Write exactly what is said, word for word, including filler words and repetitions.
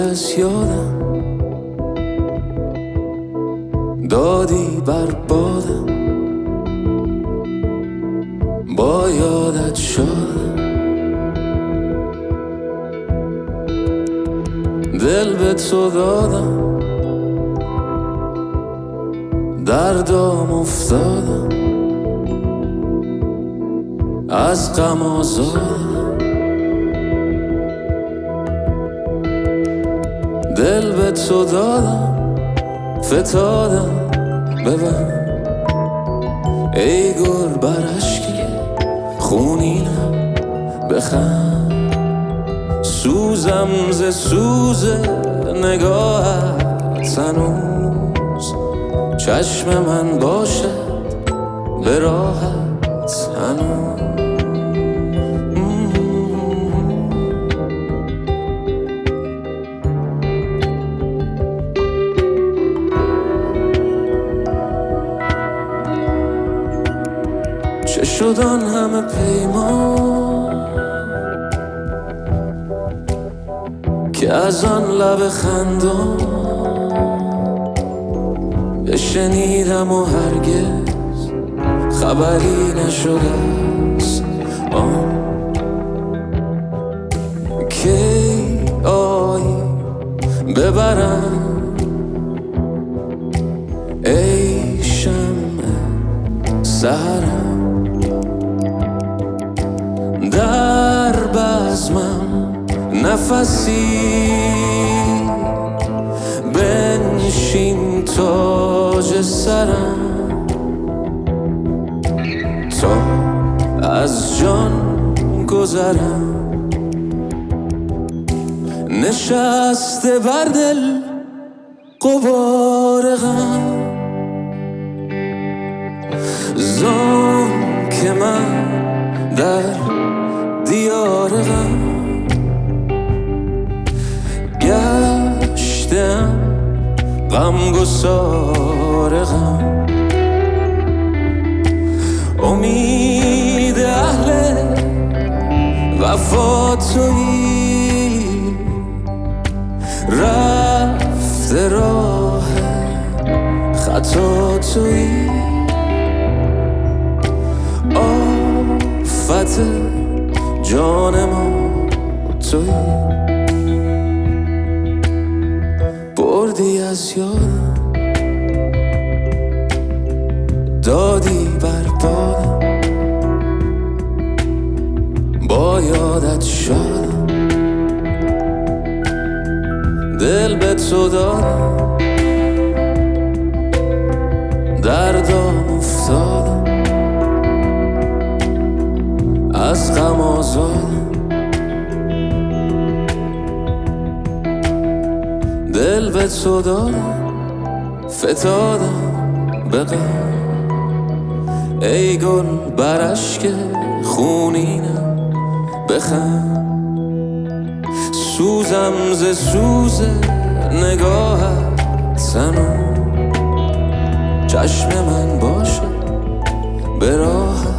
از یادم دادی بر بادم، با یادت شدم. دل به تو دادم، دردام افتادم، از غم آزادم. دل به تو دادم، فتادم، ببر ای گل بر اشکی خونینم بخند. سوزم ز سوز نگاهت هنوز، چشم من باشد به راحت هنوز. چه شد آن همه پیمان که از آن لب خندان بشنیدم و هرگز خبری نشده است آن کی آیی ببرم ای شمع سحرم. در بزمم نفسی بنشین تاج سرم، تا از جان گذرم. نشسته بر دل غبار غم، زان که من در دیار غم گشتم، غم گسار غم. امید اهل وفا تویی، رفته راه خطا تویی. آفت جان ما تویی، بردی از یادم دادی بر بادم، با یادت شدم. دل به تو دادم، دردام افتادم، از غم آزادم. دل به تو دادم، فتادم به غم. ای گل بر اشک خونینم بخند. سوزم ز سوز نگاهت هنوز، چشم من باشه به راه